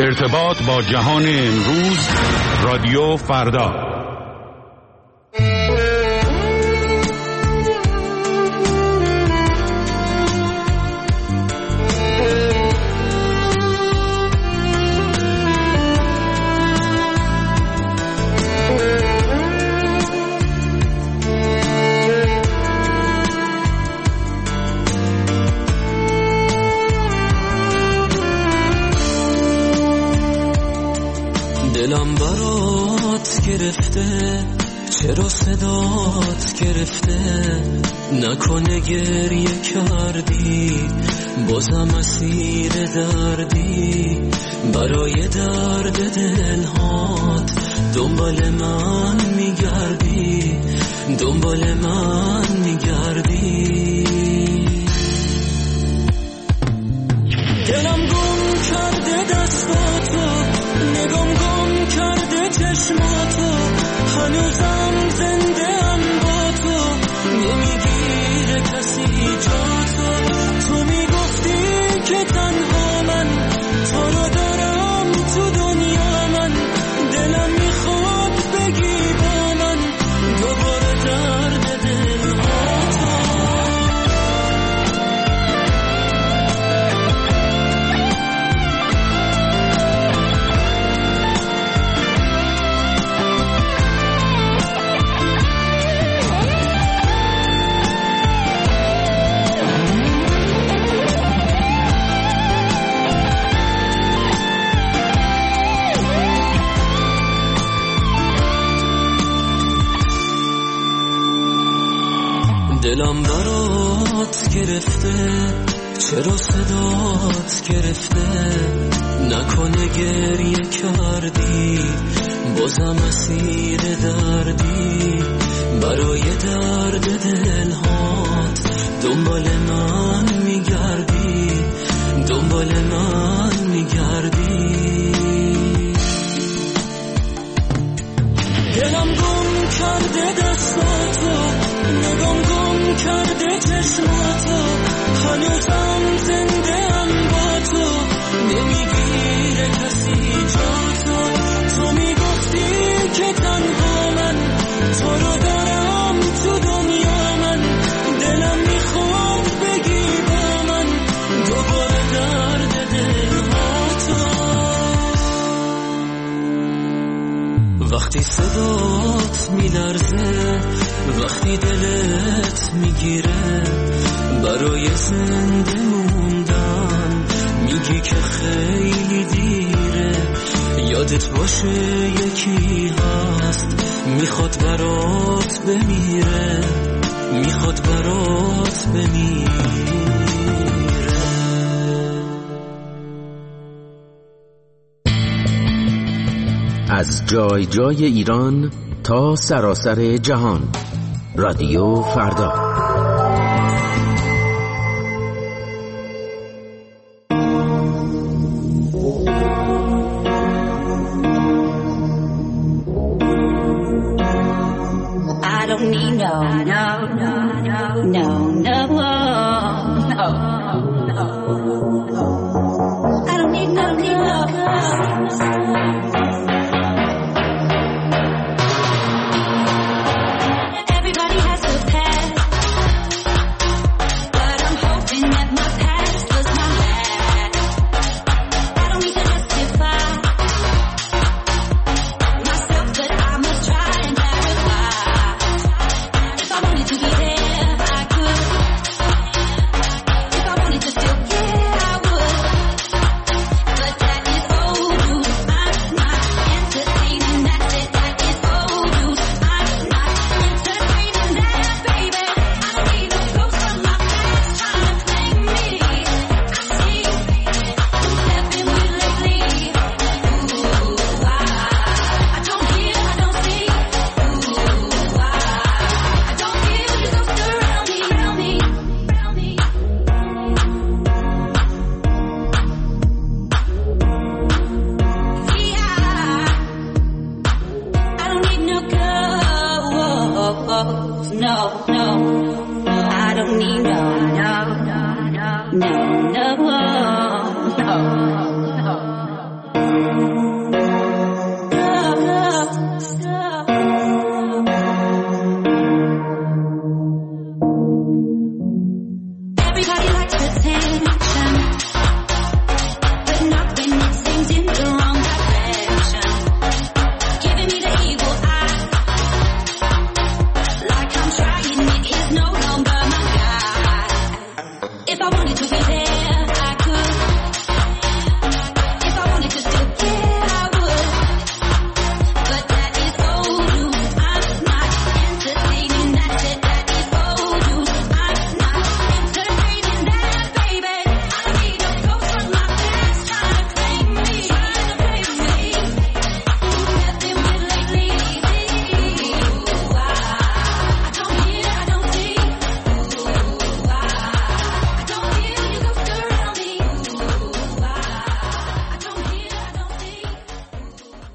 ارتباط با جهان امروز، رادیو فردا. دلم برات گرفته، چرا صدات گرفته؟ نکنه گریه کردی، بازم اسیر دردی. برای درد دلهات دنبال من میگردی، دنبال من میگردی. دلم گم کرده دستاتو، نگام گم کرده چشماتو، هنوزم زنده ام با تو، نمیگیره کسی جاتو. تو میگفتی که تنها من تو رو دارم تو دنیا، من دلم میخواد بگی با من دوباره درد دلهاتو. دلم برات گرفته، چرا صدات گرفته؟ نکنه گریه کردی، بازم اسیر دردی. برای درد دلهات دنبال من میگردی، دنبال من میگردی. دلم گم کرده دستاتو، نگام گم کرده چشماتو، هنوزم زنده ام با تو، نمیگیره کسی جاتو. تو میگفتی که تنها من تو رو دارم تو دنیا، من دلم میخواد بگی با من دوباره درد دلهاتو. وقتی صدات میلرزه، وقتی دلت میگیره، برای زنده موندن میگی که خیلی دیره. یادت باشه یکی هست میخواد برات بمیره، میخواد برات بمیره. از جای جای ایران تا سراسر جهان، رادیو فردا. I don't need Everybody has a past, but I'm hoping that my past was my last. I don't need to justify myself, but I must try and clarify. If I wanted to be there, I could. If I wanted to still care, I would. But that is old news. I'm not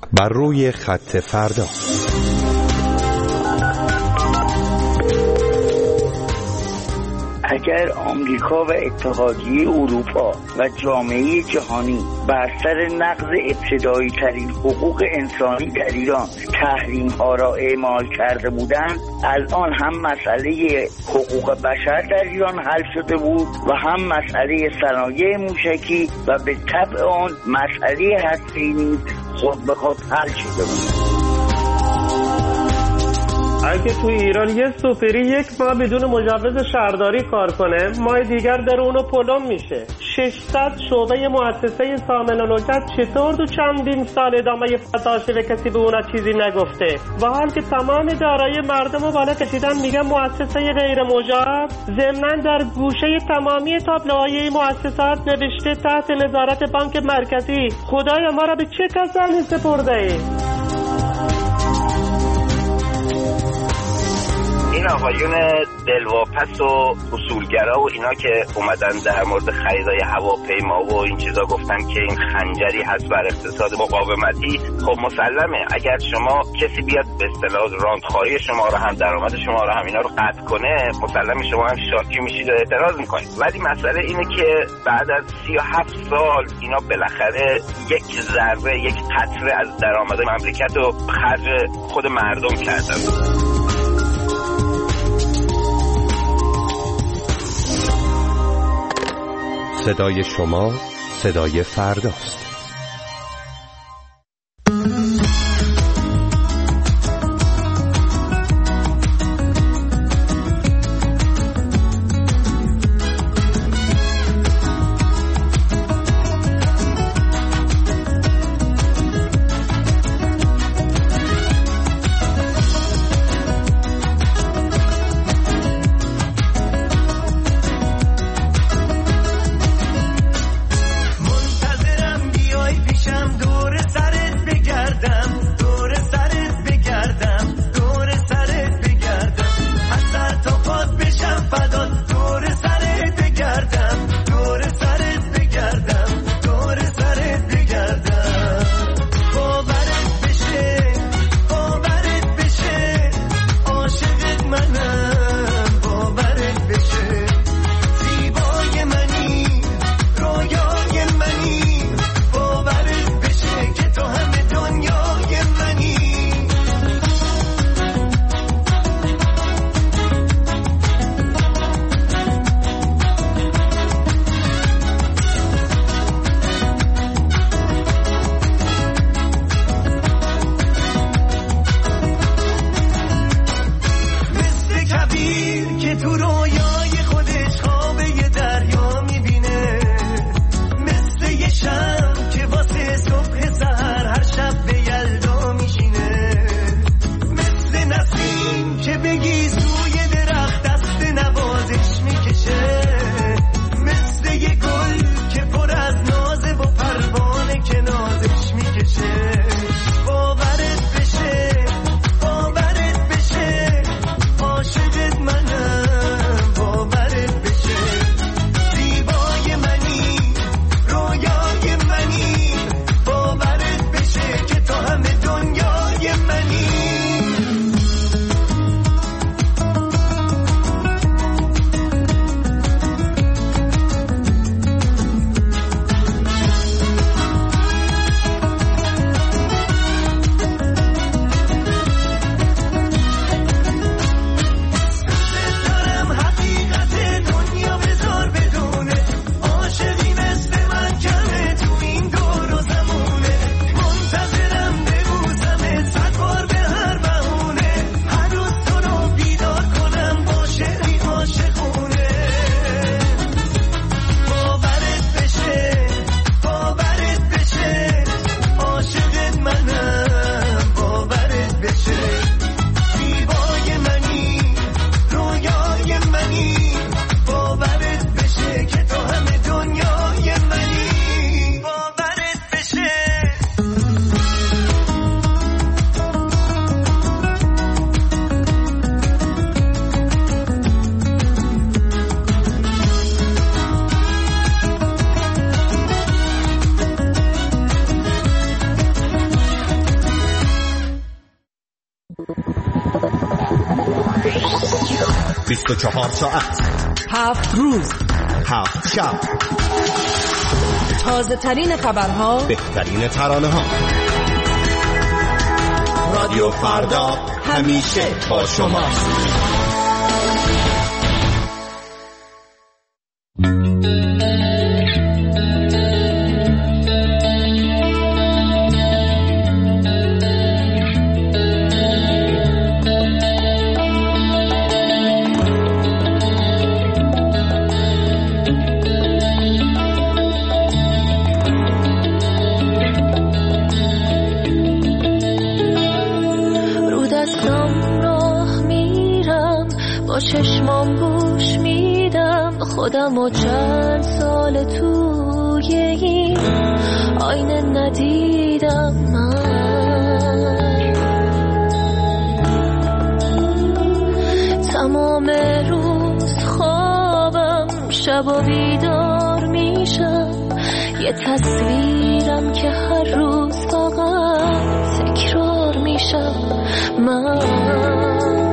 بر روی خط فردا. اگر آمریکا و اتحادیه اروپا و جامعه جهانی بر سر نقض ابتدایی ترین حقوق انسانی در ایران تحریم ها را اعمال کرده بودند، الان هم مسئله حقوق بشر در ایران حل شده بود و هم مسئله صنایع موشکی و به طبع آن مسئله هسته‌ای نیز خود به خود حل شده بود. اگه تو ایران یه سوپری یک ماه بدون مجوز شهرداری کار کنه، ماه دیگر در اونو پلم میشه. 600 شعبه مؤسسه سامن و نجات چطور دو چندین سال ادامه فتاشه و کسی به اونا چیزی نگفته؟ و حال که تمام دارایی مردم رو بالا کشیدن میگن مؤسسه غیر مجاز، ضمناً در گوشه تمامی تابلوهای این مؤسسات نوشته تحت نظارت بانک مرکزی. خدایا ما را به چه کسانی سپرده ای؟ این آقایون دلواپس و اصولگرا و اینا که اومدن در مورد خریدای هواپیما و این چیزا گفتن که این خنجری هست بر اقتصاد مقاومتی، خب مسلمه اگر شما کسی بیاد به اصطلاح راندخواری شما رو هم درآمد شما رو هم اینا رو قطع کنه، مسلمه شما هم شاکی میشید و اعتراض میکنید. ولی مسئله اینه که بعد از 37 سال اینا بالاخره یک ذره، یک قطره از درآمد مملکت رو خرج خود مردم کردن. صدای شما صدای فرداست. 24 ساعت، 7 روز، 7 شب، تازه ترین خبرها، بهترین ترانه ها. رادیو فردا همیشه با شماست. چشمام گوش میدم خودم و چند سال توی این آینه ندیدم من. تمام روز خوابم، شب بیدار میشم، یه تصویرم که هر روز فقط تکرار میشم من.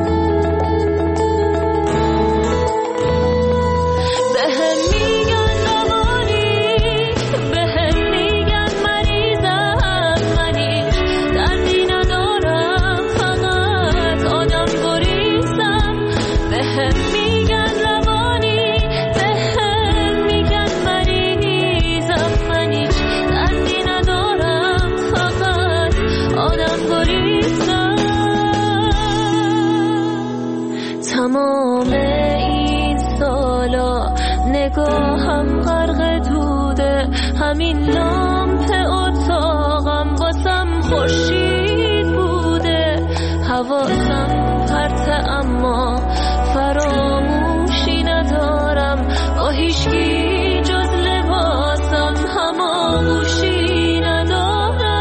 تمام این سالا نگاهم غرق دوده، همین لامپ اتاقم واسم خورشید بوده. حواسم پرته اما فراموشی ندارم، با هیچکی جز لباسم هماغوشی ندارم.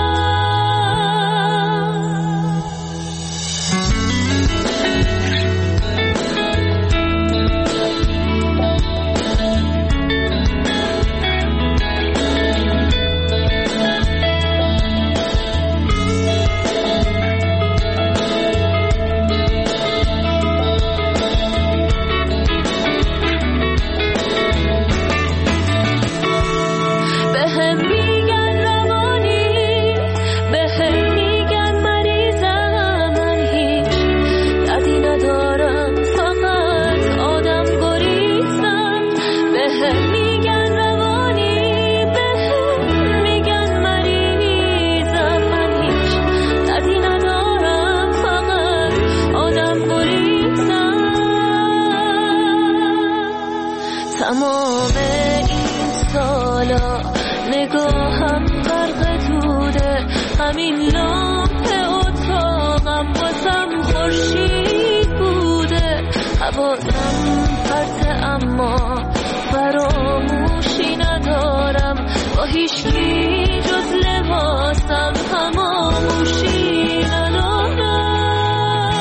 تمام این سالا نگاهم غرق دوده، همین لامپ اتاقم واسم خورشید بوده. حواسم پرته اما فراموشی ندارم، با هیچکی جز لباسم هماغوشی ندارم.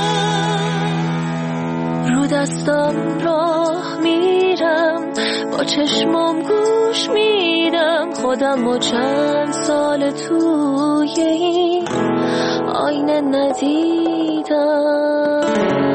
رو دستم راه میرم، با چشمام گوش میدم خودم و چند سال توی این آینه ندیدم.